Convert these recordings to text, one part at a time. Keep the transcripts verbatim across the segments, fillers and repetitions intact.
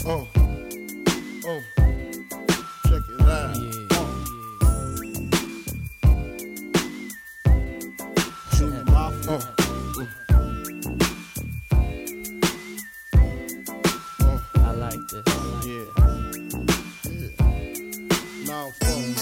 Uh, uh, check it out. Yeah. Uh. Junior Mafia. Uh. I like this. Yeah. Yeah. Now phone.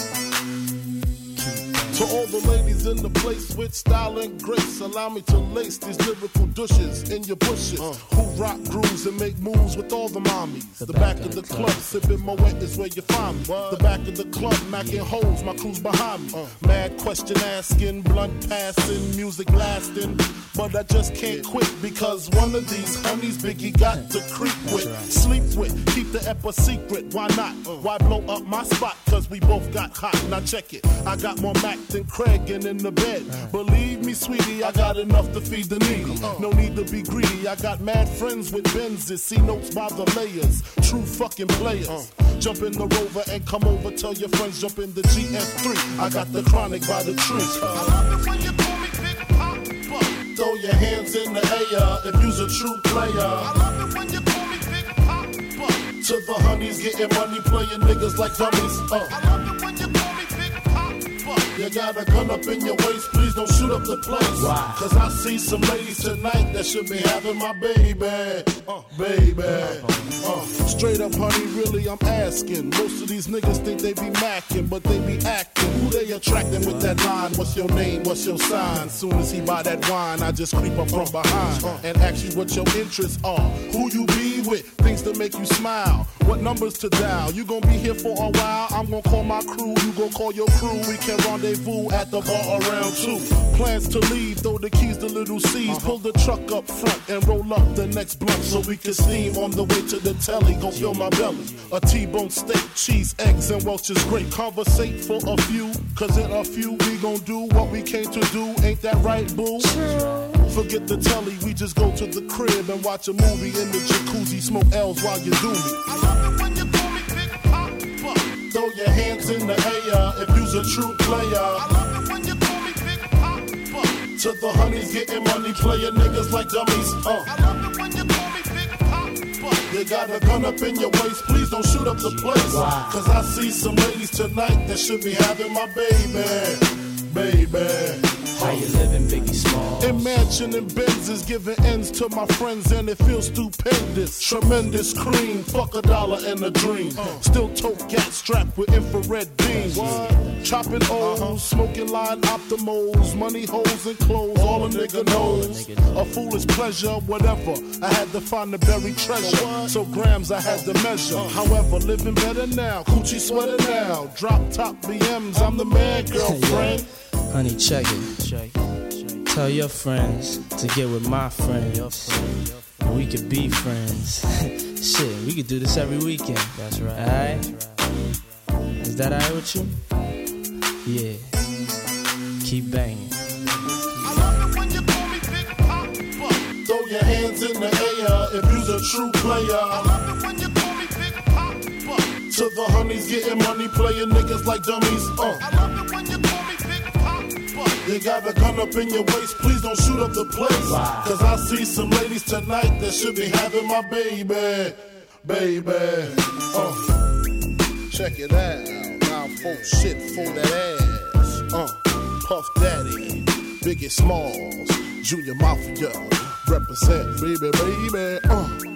To all the ladies in the place with style and grace, allow me to lace these lyrical douches in your bushes. Uh. Who rock grooves and make moves with all the mommies. The, the back, back of the, the club, club sipping Moet is where you find me. What? The back of the club, macking yeah. holes, my crew's behind me. Uh. Mad question asking, blunt passing, music blasting. But I just can't yeah. quit because one of these honeys Biggie got to creep with, right. sleep with, keep the ep a secret. Why not? Uh. Why blow up my spot? Cause we both got hot. Now check it. I got more Mac than Craig and in the bed. Uh. Believe me, sweetie, I got enough to feed the needy. Uh. No need to be greedy. I got mad friends with Benzes. See notes by the layers. True fucking players. Uh. Jump in the Rover and come over. Tell your friends jump in the G S three. I got the chronic by the tree. Uh. I love it when you call me Big Papa. Throw your hands in the air if you's a true player. I love it when you call me Big Papa. To the honeys getting money, playing niggas like dummies. Uh. I love it when you call me Big Papa. You got a gun up in your waist, please don't shoot up the place. Why? Cause I see some ladies tonight that should be having my baby. Uh, baby. Uh, straight up, honey, really, I'm asking. Most of these niggas think they be macking, but they be acting. Who they attracting with that line? What's your name? What's your sign? Soon as he buy that wine, I just creep up from behind and ask you what your interests are. Who you be with? Things to make you smile. What numbers to dial? You gon' be here for a while. I'm gon' call my crew. You gon' call your crew. We can rendezvous at the bar around two. Plans to leave, throw the keys to little C's. Pull the truck up front and roll up the next blunt so we can steam on the way to the telly. Gon' fill my belly. A T-bone steak, cheese, eggs, and Welch's grape. Conversate for a few, cause in a few we gon' do what we came to do. Ain't that right, boo? Forget the telly, we just go to the crib and watch a movie in the jacuzzi. Smoke L's while you do me. I love it when you call me Big Papa. Throw your hands in the air if you's a true player. I love it when you call me Big Papa. To the honeys getting money, playing niggas like dummies. Uh. I love it when you call me Big Papa. You got a gun up in your waist, please don't shoot up the place. Wow. Cause I see some ladies tonight that should be having my baby, baby. How you living, Biggie Smalls? Imagine and Benzes giving ends to my friends and it feels stupendous. Tremendous cream, fuck a dollar and a dream. Uh. Still tote gat strapped with infrared beams. What? Chopping O's, uh-huh. smoking line optimals, money holes and clothes, all a nigga knows. A foolish pleasure, whatever. I had to find the buried treasure, so grams I had to measure. Uh. However, living better now, coochie sweater now. Drop top B Ms, I'm the man, girlfriend. Honey, check it. Check it. Tell your friends to get with my friends. And we could be friends. Shit, we could do this every weekend. That's right. Alright? Is that alright with you? Yeah. Keep banging. I love it when you call me Big Papa. Throw your hands in the air if you's a true player. I love it when you call me Big Papa. To the honeys getting money, playing niggas like dummies. Uh. I love it when you call me Big Papa. You got a gun up in your waist, please don't shoot up the place. Wow. Cause I see some ladies tonight that should be having my baby, baby. Uh. Check it out, now folk shit for that ass. Uh. Puff Daddy, Biggie Smalls, Junior Mafia, represent baby, baby. Uh.